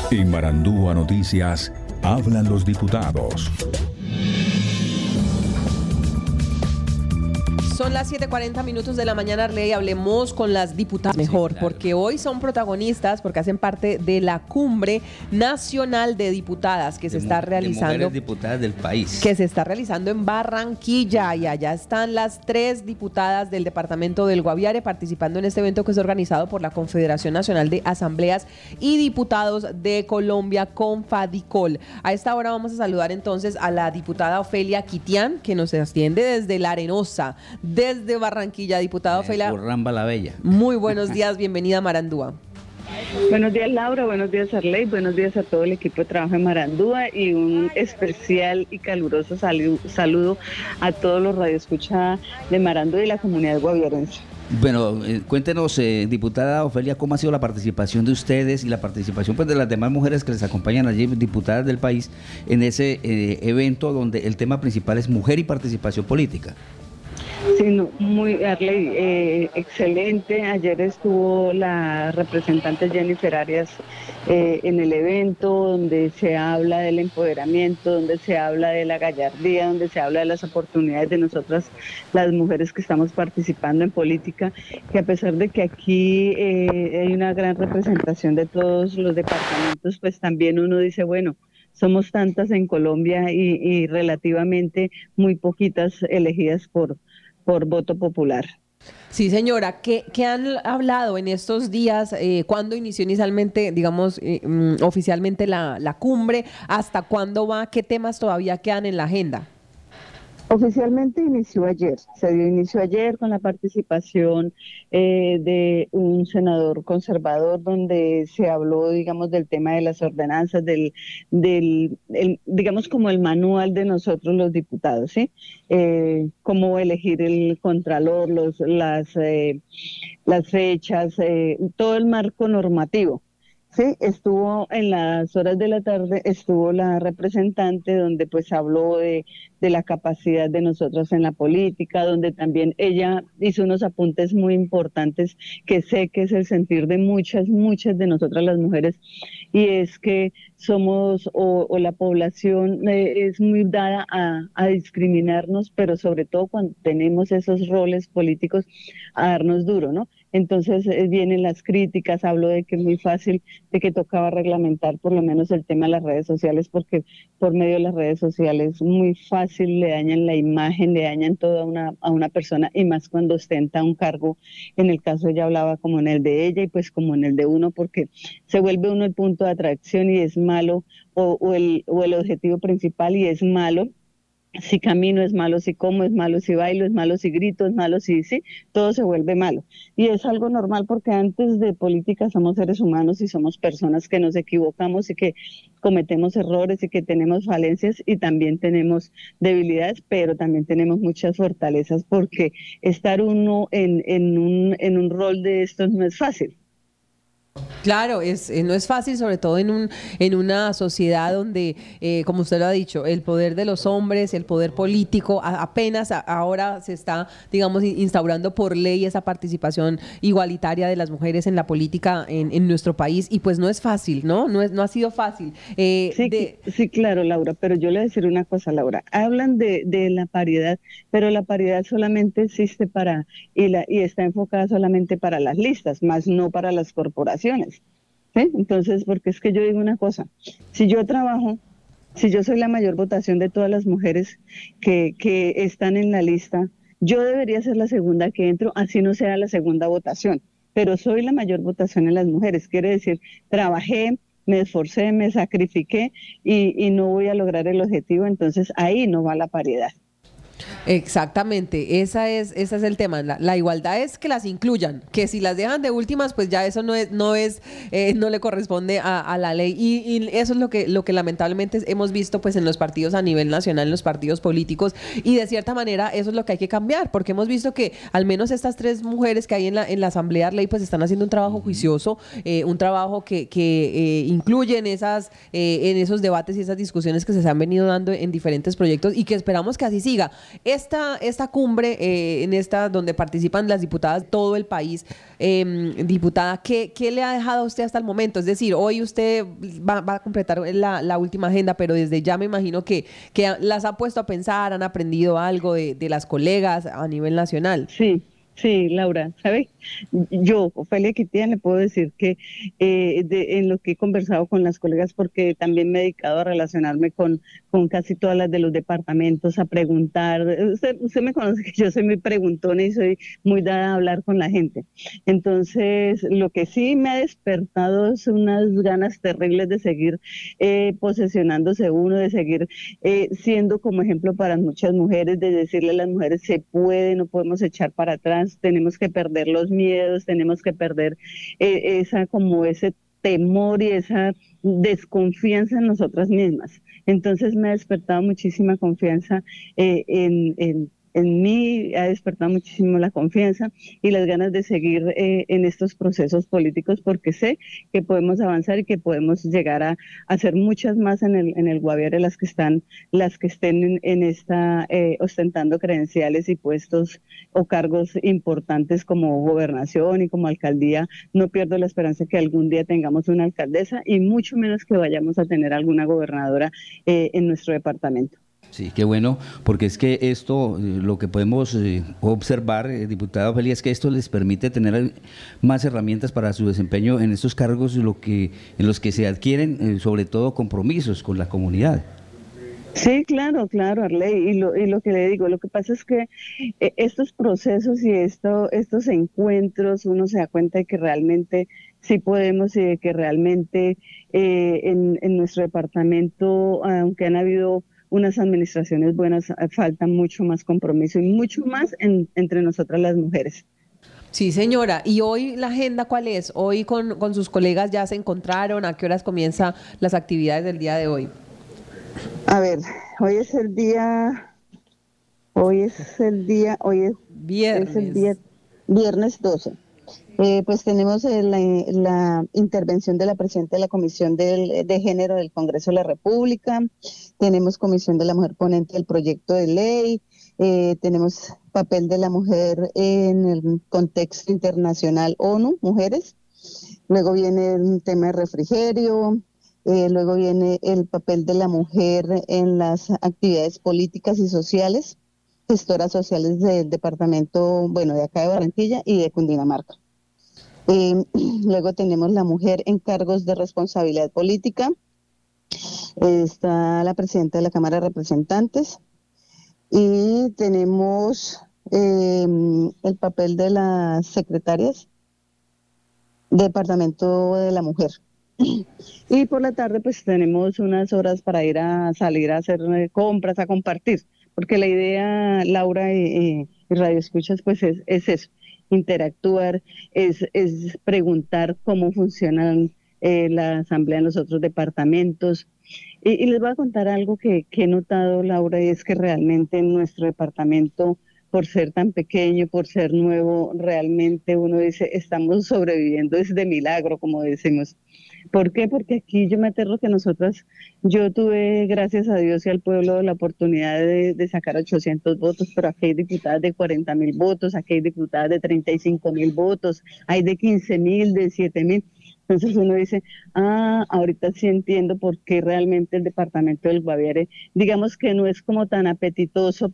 En Marandúa Noticias, hablan los diputados. Son las 7:40 de la mañana, Arley, hablemos con las diputadas mejor, sí, claro, porque hoy son protagonistas, porque hacen parte de la Cumbre Nacional de Diputadas que se está realizando. De mujeres diputadas del país. Que se está realizando en Barranquilla, y allá están las 3 diputadas del departamento del Guaviare participando en este evento que es organizado por la Confederación Nacional de Asambleas y Diputados de Colombia, Confadicol. A esta hora vamos a saludar entonces a la diputada Ofelia Quitián, que nos atiende desde La Arenosa, desde Barranquilla. Diputada Ofelia, Urramba la Bella. Muy buenos días, bienvenida a Marandúa. Buenos días, Laura, buenos días, Arley, buenos días a todo el equipo de trabajo de Marandúa y un especial y caluroso saludo a todos los radioescuchas de Marandúa y la comunidad guaviarense. Bueno, cuéntenos, diputada Ofelia, cómo ha sido la participación de ustedes y la participación pues de las demás mujeres que les acompañan allí, diputadas del país, en ese evento donde el tema principal es mujer y participación política. Sí, no, muy, Arley, excelente. Ayer estuvo la representante Jennifer Arias en el evento donde se habla del empoderamiento, donde se habla de la gallardía, donde se habla de las oportunidades de nosotras, las mujeres que estamos participando en política, que a pesar de que aquí hay una gran representación de todos los departamentos, pues también uno dice, bueno, somos tantas en Colombia y relativamente muy poquitas elegidas por voto popular. Sí, señora, ¿qué han hablado en estos días? ¿Cuándo inició inicialmente, digamos, oficialmente la cumbre? ¿Hasta cuándo va? ¿Qué temas todavía quedan en la agenda? Oficialmente se dio inicio ayer con la participación de un senador conservador donde se habló, digamos, del tema de las ordenanzas, digamos como el manual de nosotros los diputados, ¿sí? Cómo elegir el contralor, las fechas, todo el marco normativo. Sí, estuvo en las horas de la tarde, estuvo la representante donde pues habló de la capacidad de nosotros en la política, donde también ella hizo unos apuntes muy importantes que sé que es el sentir de muchas de nosotras las mujeres, y es que somos o la población es muy dada a discriminarnos, pero sobre todo cuando tenemos esos roles políticos a darnos duro, ¿no? Entonces vienen las críticas, hablo de que es muy fácil, de que tocaba reglamentar por lo menos el tema de las redes sociales, porque por medio de las redes sociales muy fácil le dañan la imagen, le dañan todo a una persona, y más cuando ostenta un cargo. En el caso ella hablaba como en el de ella y pues como en el de uno, porque se vuelve uno el punto de atracción y es malo, o el objetivo principal, y es malo. Si camino es malo, si como es malo, si bailo es malo, si grito es malo, sí, todo se vuelve malo. Y es algo normal porque antes de política somos seres humanos y somos personas que nos equivocamos y que cometemos errores y que tenemos falencias y también tenemos debilidades, pero también tenemos muchas fortalezas, porque estar uno en un rol de estos no es fácil. Claro, no es fácil, sobre todo en una sociedad donde, como usted lo ha dicho, el poder de los hombres, el poder político, apenas ahora se está, digamos, instaurando por ley esa participación igualitaria de las mujeres en la política en nuestro país, y pues no es fácil, ¿no? No ha sido fácil. Sí, claro, Laura, pero yo le voy a decir una cosa, Laura. Hablan de la paridad, pero la paridad solamente existe y está enfocada solamente para las listas, más no para las corporaciones. ¿Sí? Entonces, porque es que yo digo una cosa, si yo soy la mayor votación de todas las mujeres que están en la lista, yo debería ser la segunda que entro, así no sea la segunda votación, pero soy la mayor votación en las mujeres, quiere decir, trabajé, me esforcé, me sacrifiqué y no voy a lograr el objetivo, entonces ahí no va la paridad. Exactamente, ese es el tema. La igualdad es que las incluyan, que si las dejan de últimas, pues ya eso no le corresponde a la ley, y eso es lo que lamentablemente hemos visto pues en los partidos a nivel nacional, en los partidos políticos, y de cierta manera eso es lo que hay que cambiar, porque hemos visto que al menos estas 3 mujeres que hay en la Asamblea Ley pues están haciendo un trabajo juicioso, un trabajo que incluye en esos debates y esas discusiones que se han venido dando en diferentes proyectos, y que esperamos que así siga. esta cumbre, en esta donde participan las diputadas de todo el país, diputada, ¿qué le ha dejado a usted hasta el momento? Es decir, hoy usted va a completar la última agenda, pero desde ya me imagino que las ha puesto a pensar, han aprendido algo de las colegas a nivel nacional. Sí. Sí, Laura, ¿sabe? Yo, Ofelia Quitián, le puedo decir que en lo que he conversado con las colegas, porque también me he dedicado a relacionarme con casi todas las de los departamentos, a preguntar. Usted me conoce que yo soy muy preguntona y soy muy dada a hablar con la gente. Entonces, lo que sí me ha despertado es unas ganas terribles de seguir posesionándose uno, de seguir siendo como ejemplo para muchas mujeres, de decirle a las mujeres se puede, no podemos echar para atrás, tenemos que perder los miedos, tenemos que perder ese temor y esa desconfianza en nosotras mismas. Entonces me ha despertado muchísima confianza en mí, ha despertado muchísimo la confianza y las ganas de seguir en estos procesos políticos, porque sé que podemos avanzar y que podemos llegar a hacer muchas más en el Guaviare, las que estén en esta ostentando credenciales y puestos o cargos importantes como gobernación y como alcaldía. No pierdo la esperanza que algún día tengamos una alcaldesa y mucho menos que vayamos a tener alguna gobernadora en nuestro departamento. Sí, qué bueno, porque es que esto, lo que podemos observar, diputada Ofelia, es que esto les permite tener más herramientas para su desempeño en estos cargos en los que se adquieren, sobre todo compromisos con la comunidad. Sí, claro, Arley, y lo que le digo, lo que pasa es que estos procesos y estos encuentros, uno se da cuenta de que realmente sí podemos y de que realmente en nuestro departamento, aunque han habido unas administraciones buenas, falta mucho más compromiso y mucho más entre nosotras las mujeres. Sí, señora. ¿Y hoy la agenda cuál es? ¿Hoy con sus colegas ya se encontraron? ¿A qué horas comienzan las actividades del día de hoy? A ver, hoy es el viernes 12. Pues tenemos la intervención de la presidenta de la Comisión de Género del Congreso de la República, tenemos Comisión de la Mujer ponente del proyecto de ley, tenemos papel de la mujer en el contexto internacional ONU, mujeres, luego viene el tema de refrigerio, luego viene el papel de la mujer en las actividades políticas y sociales, gestoras sociales del departamento, de acá de Barranquilla y de Cundinamarca. Luego tenemos la mujer en cargos de responsabilidad política, está la presidenta de la Cámara de Representantes y tenemos el papel de las secretarias del Departamento de la Mujer. Y por la tarde pues tenemos unas horas para salir a hacer compras, a compartir, porque la idea, Laura y Radio Escuchas, pues es eso. Interactuar, es preguntar cómo funcionan la asamblea en los otros departamentos. Y les voy a contar algo que he notado, Laura, y es que realmente en nuestro departamento, por ser tan pequeño, por ser nuevo, realmente uno dice, estamos sobreviviendo, es de milagro, como decimos. ¿Por qué? Porque aquí yo me aterro que yo tuve, gracias a Dios y al pueblo, la oportunidad de sacar 800 votos, pero aquí hay diputadas de 40.000 votos, aquí hay diputadas de 35.000 votos, hay de 15.000, de 7.000. Entonces uno dice, ahorita sí entiendo por qué realmente el departamento del Guaviare, digamos que no es como tan apetitoso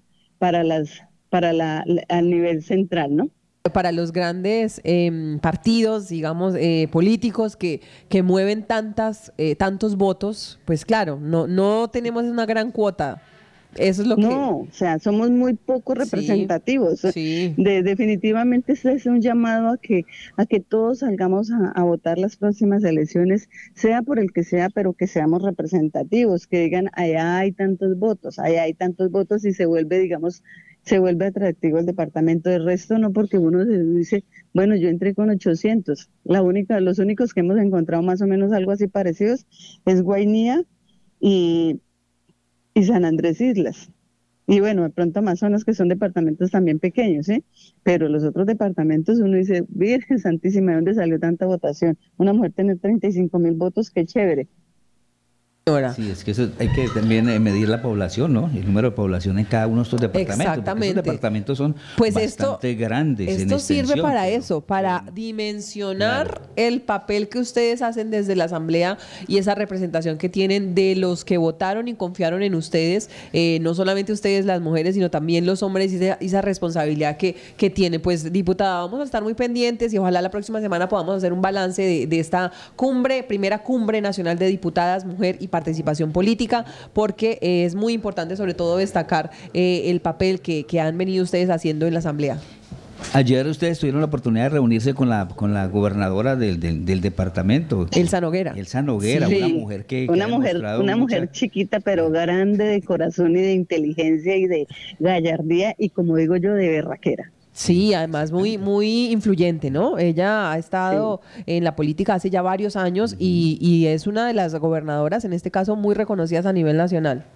a nivel central, ¿no? Para los grandes partidos, digamos, políticos que mueven tantos votos, pues claro, no tenemos una gran cuota. Eso es lo que... No, o sea, somos muy poco representativos. Sí. Definitivamente este es un llamado a que todos salgamos a votar las próximas elecciones, sea por el que sea, pero que seamos representativos, que digan, allá hay tantos votos y se vuelve atractivo el departamento. De resto no, porque uno se dice, bueno, yo entré con 800. Los únicos que hemos encontrado más o menos algo así parecidos es Guainía y San Andrés Islas. Y bueno, de pronto Amazonas, que son departamentos también pequeños, ¿sí? Pero los otros departamentos uno dice, Virgen Santísima, ¿de dónde salió tanta votación? Una mujer tener 35.000 votos, qué chévere. Ahora. Sí, es que eso hay que también medir la población, ¿no? El número de población en cada uno de estos departamentos. Exactamente. Estos departamentos son pues bastante grandes. Esto sirve para pero, eso, para dimensionar claro, el papel que ustedes hacen desde la Asamblea y esa representación que tienen de los que votaron y confiaron en ustedes, no solamente ustedes las mujeres, sino también los hombres, y esa responsabilidad que tienen. Pues, diputada, vamos a estar muy pendientes y ojalá la próxima semana podamos hacer un balance de esta primera cumbre nacional de diputadas, mujer y participación política, porque es muy importante sobre todo destacar el papel que han venido ustedes haciendo en la Asamblea. Ayer ustedes tuvieron la oportunidad de reunirse con la gobernadora del departamento. Elsa Noguera. Elsa Noguera, Sí, una mujer que una ha mujer, demostrado una mujer mucha- chiquita pero grande de corazón y de inteligencia y de gallardía y, como digo yo, de berraquera. Sí, además muy influyente, ¿no? Ella ha estado en la política hace ya varios años y es una de las gobernadoras, en este caso, muy reconocidas a nivel nacional.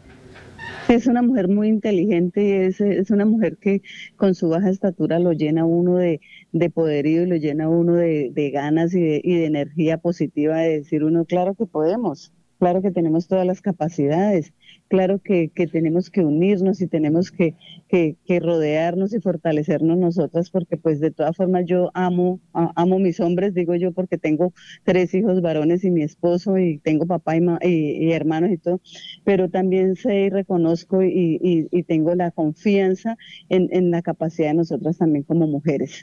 Es una mujer muy inteligente y es una mujer que con su baja estatura lo llena uno de poderío y lo llena uno de ganas y de energía positiva de decir uno, claro que podemos, claro que tenemos todas las capacidades, claro que tenemos que unirnos y tenemos que rodearnos y fortalecernos nosotras, porque pues de todas formas yo amo mis hombres, digo yo, porque tengo 3 hijos varones y mi esposo y tengo papá y hermanos y todo, pero también sé y reconozco y tengo la confianza en la capacidad de nosotras también como mujeres.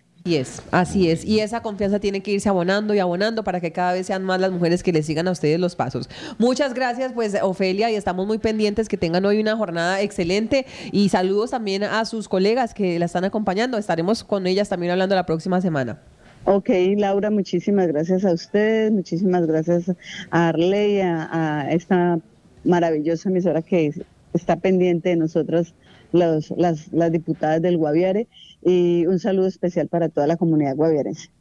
Así es. Y esa confianza tiene que irse abonando y abonando para que cada vez sean más las mujeres que le sigan a ustedes los pasos. Muchas gracias, pues, Ofelia, y estamos muy pendientes que tengan hoy una jornada excelente. Y saludos también a sus colegas que la están acompañando. Estaremos con ellas también hablando la próxima semana. Ok, Laura, muchísimas gracias a ustedes, muchísimas gracias a Arley, a esta maravillosa emisora que está pendiente de nosotras, las diputadas del Guaviare, y un saludo especial para toda la comunidad guaviarense.